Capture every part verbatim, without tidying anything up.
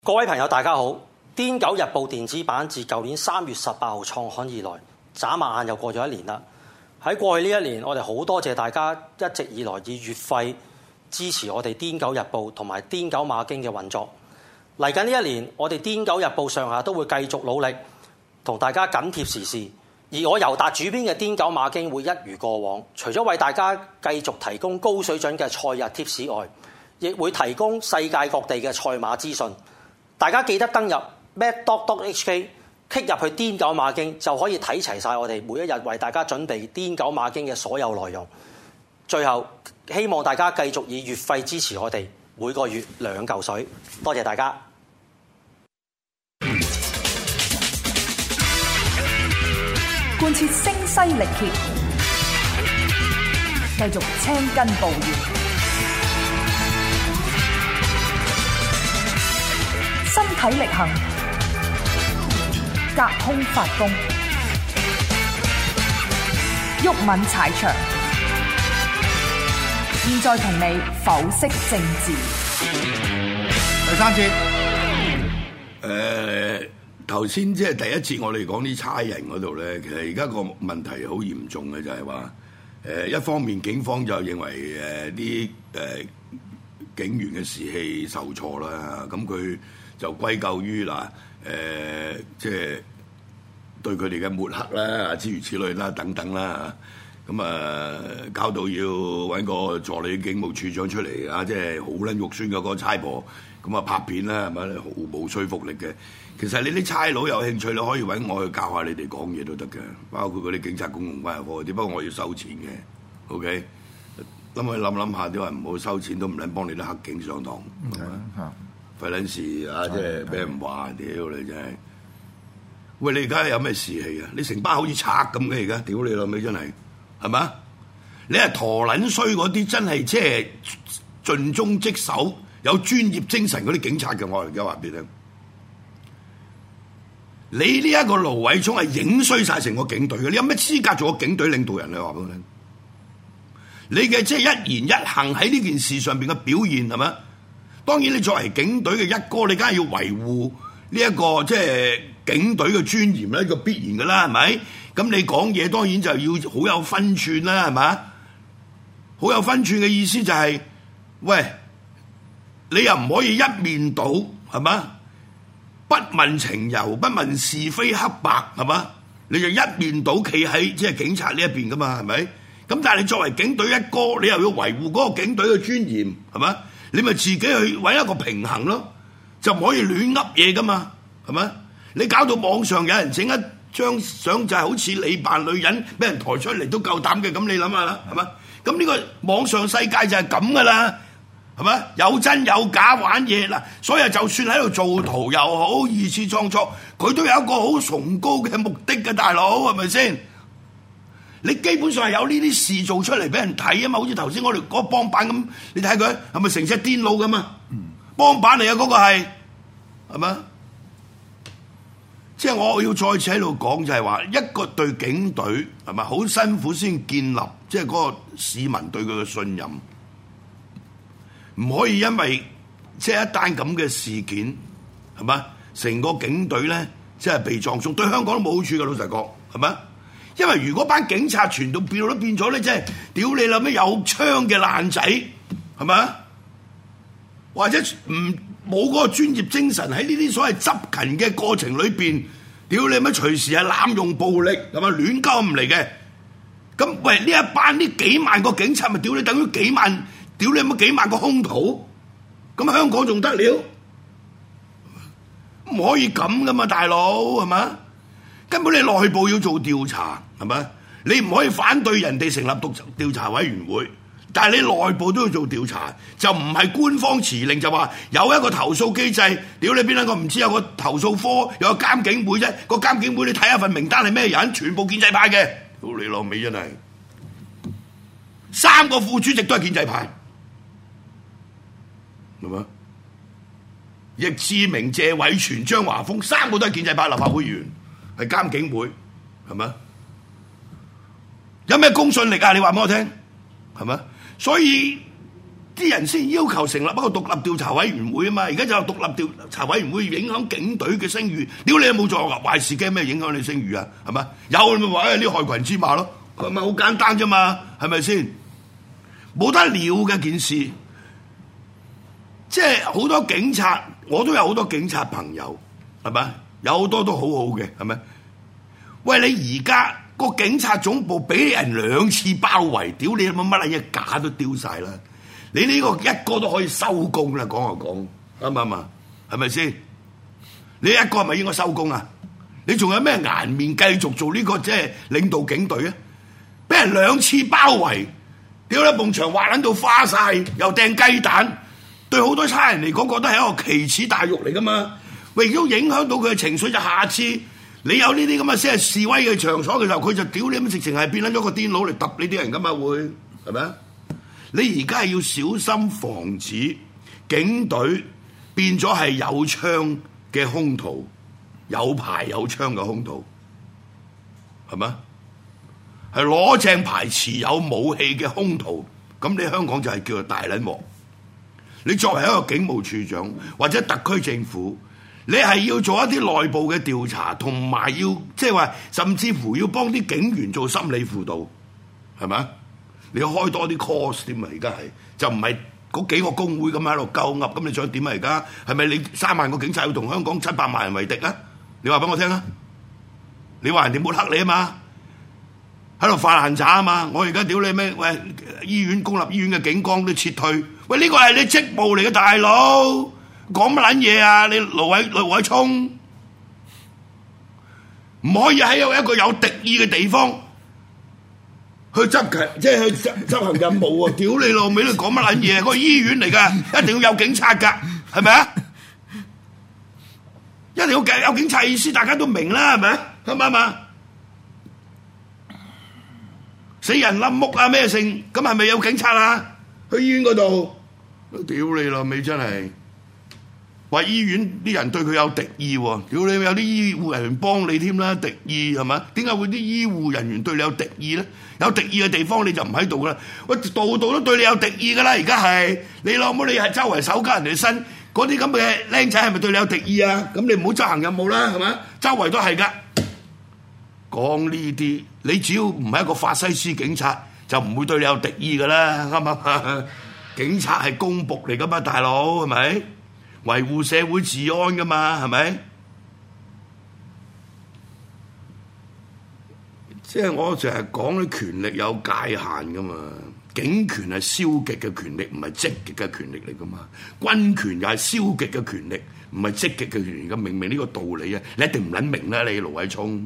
各位朋友大家好，《癲狗日報》電子版自舊年三月十八號創刊以來，眨眼又過咗一年啦。喺過去呢一年，我哋好多謝大家一直以來以月費支持我哋《癲狗日報》同埋《癲狗馬經》嘅運作。嚟緊呢一年，我哋《癲狗日報》上下都會繼續努力，同大家緊貼時事。而我尤達主編嘅《癲狗馬經》會一如過往，除咗為大家繼續提供高水準嘅賽日貼士外，亦會提供世界各地嘅賽馬資訊。大家記得登入 mad dog dot h k，click 入去癲狗馬經就可以睇齊晒我哋每一日為大家準備癲狗馬經嘅所有內容。最後，希望大家繼續以月費支持我哋，每個月兩嚿水。多謝大家。 貫徹聲嘶力竭，繼續青筋暴現，身體力行，隔空發功，毓民踩場。現在同你剖析政治。 第三節，誒頭先即係第一節，我哋講啲差人嗰度咧，其實而家個問題好嚴重嘅，就係話誒一方面警方就認為誒啲誒警員嘅士氣受挫啦，咁佢就歸咎於嗱誒即係對佢哋嘅抹黑啦，諸如此類啦，等等啦。咁啊，搞到要揾個助理警務處長出嚟啊！即係好撚肉酸嘅嗰個差婆，咁啊拍片啦，係咪？毫無說服力嘅。其實你啲差佬有興趣，你可以揾我去教下你哋講嘢都得嘅，包括嗰啲警察公共關係科，只不過我要收錢嘅。OK，諗佢諗諗下，啲人唔好收錢都唔撚幫你啲黑警上堂，係咪？費撚事啊！即係俾人話屌你真係。喂，你而家有咩士氣啊？你成班好似賊咁嘅而家，屌你老味真係。係嘛？你係陀撚衰嗰啲，真係即係盡忠職守、有專業精神嗰啲警察嘅。我而家話俾你聽，你呢一個盧偉聰係影衰晒成個警隊嘅。你有咩資格做個警隊領導人？你話俾我聽，你嘅即係一言一行喺呢件事上邊嘅表現係嘛？當然，你作為警隊嘅一哥，你梗係要維護呢一個即係警隊嘅尊嚴咧，呢個必然嘅啦，係咪？咁你講嘢當然就要好有分寸啦，係嘛？好有分寸嘅意思就係、是，喂，你又唔可以一面倒，係嘛？不問情由，不問是非黑白，係嘛？你就一面倒企喺即係警察呢一邊噶嘛，係咪？咁但係你作為警隊一哥，你又要維護嗰個警隊嘅尊嚴，係嘛？你咪自己去搵一個平衡咯，就唔可以亂噏嘢噶嘛，係嘛？你搞到網上有人整一張相就係好似你扮女人俾人抬出嚟都夠膽嘅，咁你諗下啦，係嘛？咁呢個網上世界就係咁噶啦，係嘛？有真有假玩嘢啦，所以就算喺度做圖又好，二次創作，佢都有一個好崇高嘅目的嘅，大佬係咪先？你基本上係有呢啲事做出嚟俾人睇啊嘛，好似頭先我哋嗰個幫辦咁，你睇佢係咪成隻癲佬咁啊？幫辦嚟啊，嗰個係係嘛？即係我要再次喺度講，就係話一個對警隊係咪好辛苦先建立，即係嗰個市民對佢嘅信任，唔可以因為即係一單咁嘅事件係咪？成個警隊咧即係被葬送，對香港都冇好處嘅，老實講係咪？因為如果班警察全都變都變咗咧，即係屌你啦咩有槍嘅爛仔係咪？或者唔冇嗰個專業精神喺呢啲所謂執勤嘅過程裏邊，屌你乜隨時係濫用暴力係咪亂鳩唔嚟嘅？咁喂呢一班呢幾萬個警察咪屌你等於幾萬屌你乜幾萬個兇徒？咁香港仲得了？唔可以咁噶嘛，大佬係嘛？根本你內部要做調查係咪？你唔可以反對人哋成立獨調查委員會。但係你內部都要做調查，就唔係官方辭令就話有一個投訴機制。屌你邊兩個唔知有個投訴科，有個監警會啫。個監警會你睇下份名單係咩人，全部建制派嘅。屌你老味真係，三個副主席都係建制派，係嘛？易志明、謝偉銓、張華峰三個都係建制派立法會議員，係監警會，係嘛？有咩公信力啊？你話俾我聽，係嘛？所以啲人先要求成立一個獨立調查委員會啊嘛，而家就有獨立調查委員會影響警隊嘅聲譽，屌你有冇做壞事驚咩影響你聲譽啊？係咪？有你咪話誒呢害群之馬咯，係咪好簡單啫嘛？係咪先？冇得了嘅件事，即係好多警察，我都有好多警察朋友，係咪？有好多都好好嘅，係咪？喂，你而家個警察總部俾人兩次包圍，屌你乜乜嘢假都丟晒啦！你呢個一個都可以收工啦，講就講，啱唔啱啊？係咪先？你一個係咪應該收工啊？你仲有咩顏面繼續做呢個即係領導警隊啊？俾人兩次包圍，屌你埲牆畫撚到花晒，又掟雞蛋，對好多差人嚟講，覺得係一個奇恥大辱嚟噶嘛？喂，亦都影響到佢嘅情緒，就下次你有呢啲咁嘅即係示威嘅場所嘅時候，佢就屌你咁直情係變咗個癲佬嚟揼呢啲人噶嘛？會係咪啊？你而家係要小心防止警隊變咗係有槍嘅兇徒，有牌有槍嘅兇徒，係咪？係攞正牌持有武器嘅兇徒，咁你香港就係叫做大撚鑊。你作為一個警務處長或者特區政府，你係要做一啲內部嘅調查，同埋要即係話，甚至乎要幫啲警員做心理輔導，係咪？你要開多啲 course 添啊！而家係就唔係嗰幾個工會咁喺度鳩噏，咁你想點啊？而家係咪你三萬個警察要同香港七百萬人為敵啊？你話俾我聽啊！你話人哋抹黑你啊嘛？喺度發爛渣啊嘛！我而家屌你咩？喂，醫院公立醫院嘅警崗都撤退，喂呢個係你職務嚟嘅大佬，講乜撚嘢啊？你盧偉盧偉聰唔可以喺有一個有敵意嘅地方去執勤，即係去執執行任務啊！屌你老味，你講乜撚嘢？嗰個醫院嚟㗎，一定要有警察㗎，係咪啊？一定要有警察意思，大家都明啦，係咪啊？啱唔啱啊？死人冧屋啊咩性，咁係咪有警察啊？去醫院嗰度，屌你老味真係話醫院啲人對佢有敵意喎！屌你有啲醫護人員幫你添啦，敵意係嘛？點解會啲醫護人員對你有敵意咧？有敵意嘅地方你就唔喺度啦。喂，度度都對你有敵意噶啦！而家係你老母，你係周圍搜家人哋身，嗰啲咁嘅僆仔係咪對你有敵意啊？咁你唔好執行任務啦，係咪？周圍都係噶。講呢啲，你只要唔係一個法西斯警察，就唔會對你有敵意噶啦，啱唔啱？警察係公僕嚟噶嘛，大佬係咪？維護社會治安噶嘛，係咪？即係我成日講啲權力有界限噶嘛，警權係消極嘅權力，唔係積極嘅權力嚟噶嘛。軍權又係消極嘅權力，唔係積極嘅權力。咁明明呢個道理啊，你一定唔撚明啦，你盧偉聰。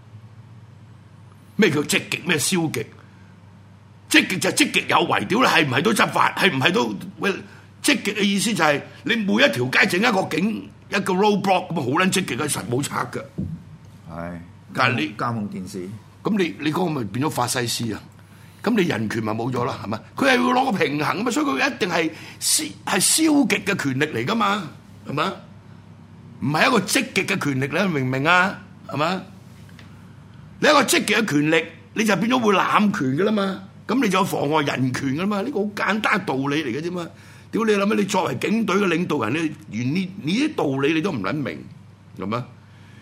咩叫積極？咩消極？積極就積極有為，屌你係唔係都執法？係唔係都喂？積極嘅意思就係你每一條街整一個警一個 roadblock 咁啊，好撚積極嘅，實冇賊嘅。 係， 但係你監控電視， 咁你你嗰個咪變咗法西斯啊？咁你人權咪冇咗啦？係咪？佢係要攞個平衡啊嘛，所以佢一定係消係消極嘅權力嚟噶嘛，係嘛？唔係一個積極嘅權力咧，明唔明啊？係嘛？你一個積極嘅權力，你就變咗會濫權噶啦嘛，咁你就有妨礙人權噶嘛，呢個好簡單道理嚟嘅啫嘛。屌你諗下，你作為警隊嘅領導人，你連呢呢啲道理你都唔撚明，係嘛？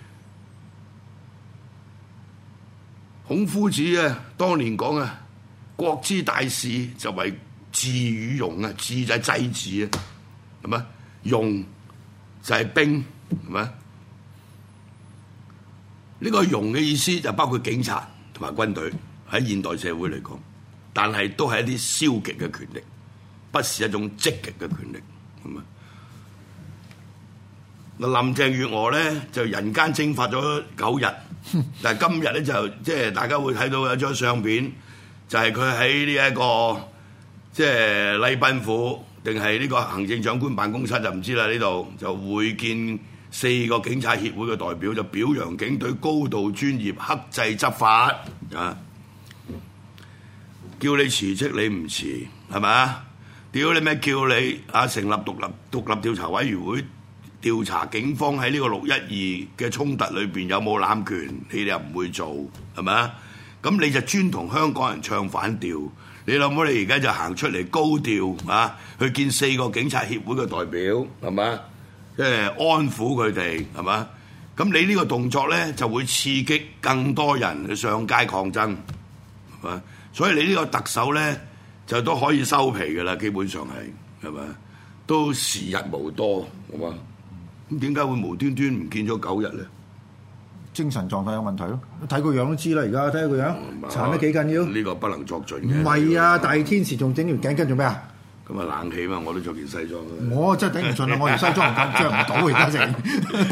孔夫子啊，當年講啊，國之大事就為治與容啊，治就係制止啊，係嘛？容就係兵，係嘛？呢個容嘅意思就包括警察同埋軍隊喺現代社會嚟講，但係都係一啲消極嘅權力，不是一種積極嘅權力，係嘛？嗱，林鄭月娥咧就人間蒸發咗九日，但係今日咧就即係大家會睇到有張相片，就係佢喺呢一個即係禮賓府定係呢個行政長官辦公室就唔知啦，呢度就會見四個警察協會嘅代表，就表揚警隊高度專業、克制執法啊！叫你辭職你唔辭係咪啊？屌你咩？叫你啊成立獨立獨立調查委員會調查警方喺呢個六一二嘅衝突裏邊有冇濫權，你哋又唔會做係咪啊？咁你就專同香港人唱反調， 你諗下，你而家就行出嚟高調啊，去見四個警察協會嘅代表，係嘛？即係安撫佢哋，係嘛？咁你呢個動作咧，就會刺激更多人去上街抗爭，係嘛？所以你呢個特首咧，就都可以收皮㗎啦，基本上係，係嘛？都時日無多，係嘛？咁點解會無端端唔見咗九日咧？ 精神狀態有問題咯，睇個樣都知啦。而家睇下個樣，殘得幾緊要？ 呢個不能作準嘅。 唔係啊，大天時仲整條頸巾做咩啊？ 咁啊冷氣嘛，我都着件西裝。 我真係頂唔順啦，我條西裝唔夠着唔到而家成。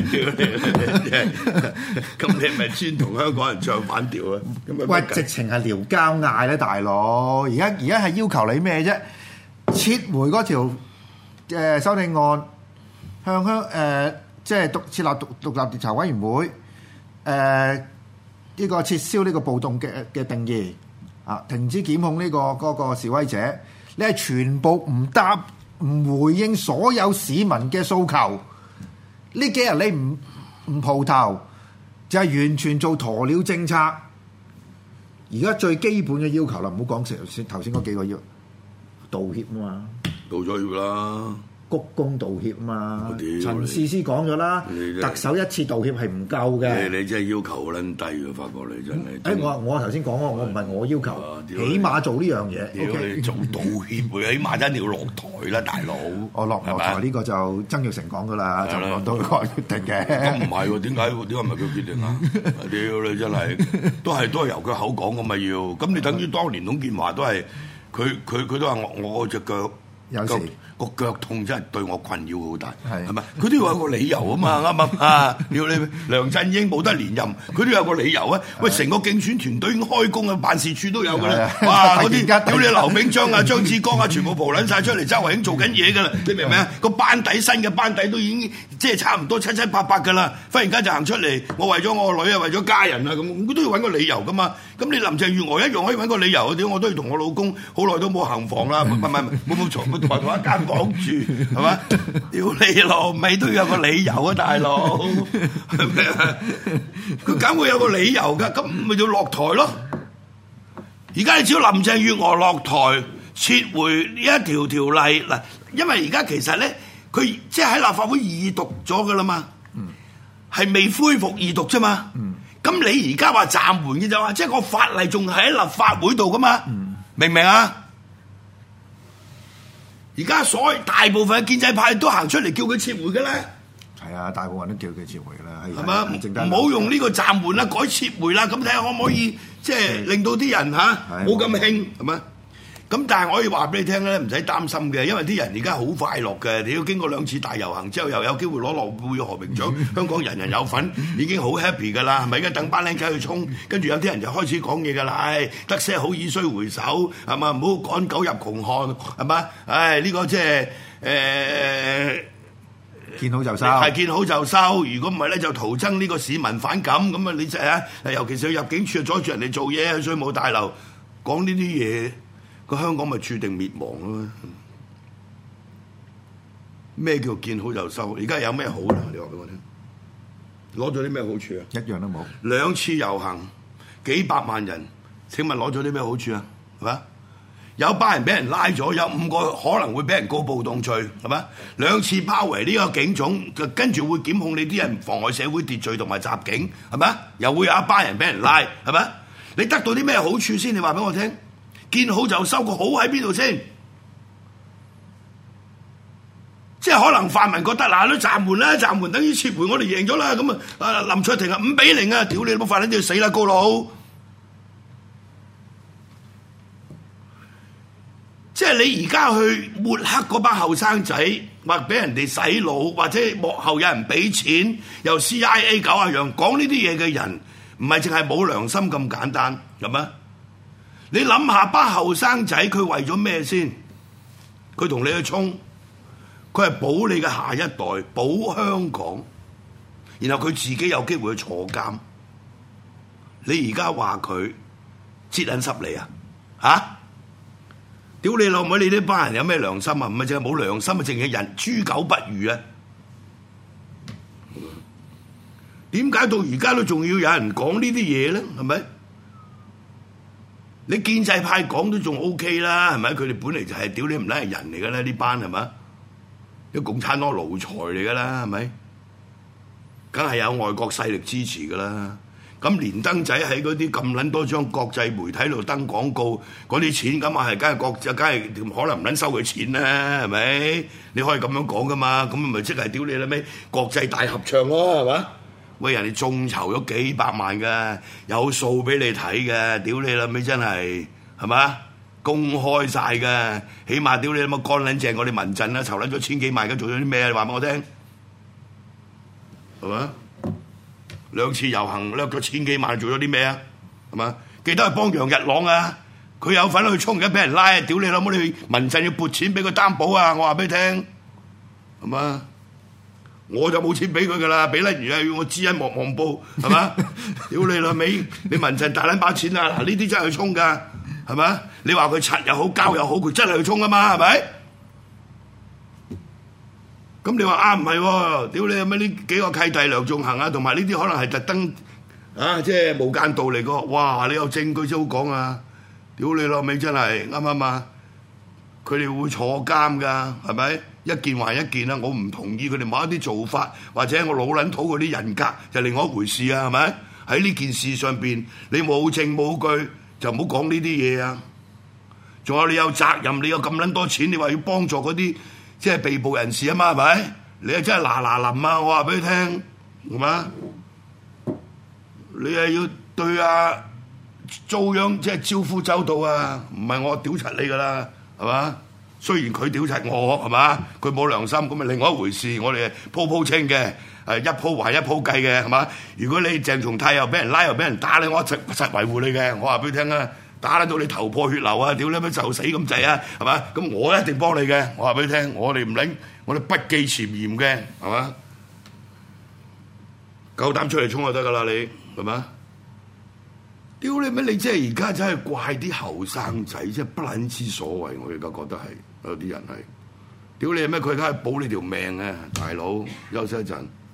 咁你咪專同香港人唱反調啊？ 喂，直情係撩交嗌咧，大佬！而家而家係要求你咩啫？撤回嗰條誒修訂案，向香誒即係獨設立獨獨立調查委員會，誒、呃、呢、這個撤銷呢個暴動嘅嘅定義啊，停止檢控呢、這個嗰、那個示威者。你係全部唔答唔回應所有市民嘅訴求，呢幾日你唔唔蒲頭，就係、是、完全做鴕鳥政策。而家最基本嘅要求啦，唔好講成頭先嗰幾個要道歉啊嘛， 道咗歉啦。 鞠躬道歉啊嘛，陳智思講咗啦，特首一次道歉係唔夠嘅。 你你真係要求好撚低嘅，發覺你真係。 誒我我頭先講喎，我唔係我要求， 啊、 起碼做呢樣嘢。 屌 okay? 你做道歉會，起碼真係要落台啦，大佬。 我落落台呢個就曾鈺成講噶啦，就講到佢決定嘅。 咁唔係喎？點解點解唔係佢決定啊？屌你真係，都係都係由佢口講咁咪要。咁你等於當年董建華都係，佢佢佢都話我我隻腳有時。 個腳痛真係對我困擾好大， 係咪？佢都要有個理由啊嘛，啱唔啱啊？要你梁振英冇得連任，佢都有個理由啊！喂，成個競選團隊已經開工啊，辦事處都有㗎啦。哇！嗰啲屌你劉炳章啊、張志剛啊，全部蒲撚晒出嚟，周圍已經做緊嘢㗎啦。你明唔明啊？個班底新嘅班底都已經即係差唔多七七八八㗎啦。忽然間就行出嚟，我為咗我個女啊，為咗家人啊，咁佢都要揾個理由㗎嘛。咁你林鄭月娥一樣可以揾個理由啊！屌我都要同我老公好耐都冇行房啦，唔係唔係冇冇床冇同一間房住係嘛？屌你老味都要有個理由啊，大佬係咪啊？佢梗會有個理由㗎，咁咪要落台咯。而家你只要林鄭月娥落台，撤回呢一條條例嗱，因為而家其實咧，佢即係喺立法會二讀咗㗎啦嘛，係未恢復二讀啫嘛。咁你而家話暫緩嘅就話，即係個法例仲喺立法會度㗎嘛？明唔明啊？而家所謂大部分嘅建制派都行出嚟叫佢撤回嘅咧， 係啊，大部分都叫佢撤回啦，係嘛？唔好用呢個暫緩啦，改撤回啦，咁睇下可唔可以即係令到啲人嚇冇咁興係嘛？咁但係我可以話俾你聽咧，唔使擔心嘅，因為啲人而家好快樂嘅，你要經過兩次大遊行之後，又有機會攞諾貝爾和平獎，香港人人有份，已經好 happy 㗎啦，係咪？而家等班僆仔去衝，跟住有啲人就開始講嘢㗎啦，唉，得些好已須回首，係嘛？唔好趕狗入窮巷，係嘛？唉，呢個即係誒見好就收， 係見好就收。如果唔係咧，就徒增呢個市民反感。咁啊，你就係啊，尤其是去入境處阻住人哋做嘢，去稅務大樓講呢啲嘢。個香港咪注定滅亡咯？咩叫見好就收？而家有咩好啦？你話俾我聽，攞咗啲咩好處啊？ 一樣都冇。兩次遊行，幾百萬人，請問攞咗啲咩好處啊？係嘛？有班人俾人拉咗，有五個可能會俾人告暴動罪，係嘛？兩次包圍呢個警總，跟住會檢控你啲人妨礙社會秩序同埋襲警，係咪？又會有一班人俾人拉，係咪？你得到啲咩好處先？你話俾我聽。見好就收，個好喺邊度先？即係可能泛民覺得嗱，都暫緩啦，暫緩等於撤回，我哋贏咗啦。咁啊，林卓廷啊，五比零啊，屌你冇法撚都要死啦，高佬！即係你而家去抹黑嗰班後生仔，或俾人哋洗腦，或者幕後有人俾錢，由 C I A 搞下樣，講呢啲嘢嘅人，唔係淨係冇良心咁簡單，係咪？你諗下班後生仔佢為咗咩先？佢同你去衝，佢係保你嘅下一代，保香港，然後佢自己有機會去坐監。你而家話佢節撚濕你啊？嚇！屌你老妹！你呢班人有咩良心啊？唔係淨係冇良心啊，淨係人豬狗不如啊！點解到而家都仲要有人講呢啲嘢咧？係咪？ 你建制派講都仲 O K 啦，係咪？佢哋本嚟就係屌你唔撚係人嚟㗎啦，呢班係咪？啲共產黨奴才嚟㗎啦，係咪？梗係有外國勢力支持㗎啦。咁連登仔喺嗰啲咁撚多張國際媒體度登廣告，嗰啲錢咁啊係梗係國就梗係可能唔撚收佢錢啦，係咪？你可以咁樣講㗎嘛？咁咪即係屌你啦咩？國際大合唱咯，係嘛？喂，人哋眾籌咗幾百萬㗎，有數俾你睇嘅，屌你啦咩？真係係嘛？公開晒㗎，起碼屌你啦乜乾撚淨我哋民陣啦，籌撚咗千幾萬，而家做咗啲咩啊？你話俾我聽，係嘛？兩次遊行掠咗千幾萬，做咗啲咩啊？係嘛？記得係幫楊日朗啊，佢有份去衝，而家俾人拉啊！屌你老母，你民陣要撥錢俾佢擔保啊！我話俾你聽，係嘛？我就冇錢俾佢噶啦，俾例如啊，要我知恩莫忘報，係嘛？屌你老味，你民陣大撚把錢啊！嗱，呢啲真係去衝㗎，係咪？你話佢柒又好，交又好，佢真係去衝啊嘛，係咪？咁你話啱唔係喎？屌你有咩呢幾個契弟梁頌恆啊，同埋呢啲可能係特登啊，即係無間道嚟個。哇！你有證據先好講啊！屌你老味真係啱唔啱啊？佢哋會坐監㗎，係咪？一件還一件啦，我唔同意佢哋某一啲做法，或者我老撚土嗰啲人格就另外一回事啊，係咪？喺呢件事上邊，你冇證冇據就唔好講呢啲嘢啊！仲有你有責任，你有咁撚多錢，你話要幫助嗰啲即係被捕人士啊嘛，係咪？你係真係嗱嗱臨啊！我話俾你聽，係嘛？你係要對啊遭殃即係招呼周到啊，唔係我屌柒你㗎啦，係嘛？雖然佢屌柒我係嘛，佢冇良心，咁咪另外一回事。我哋鋪鋪清嘅，誒一鋪還一鋪計嘅係嘛？如果你鄭松泰又俾人拉又俾人打你，我實實維護你嘅。我話俾你聽啊，打到你頭破血流啊，屌你咪就死咁滯啊，係嘛？咁我一定幫你嘅。我話俾你聽，我哋唔領，我哋不記前嫌嘅，係嘛？夠膽出嚟衝就得㗎啦，你係嘛？屌你咩？你即係而家真係怪啲後生仔，即係不撚之所謂。我而家覺得係有啲人係，屌你咩？佢而家係保你條命啊，大佬，休息一陣。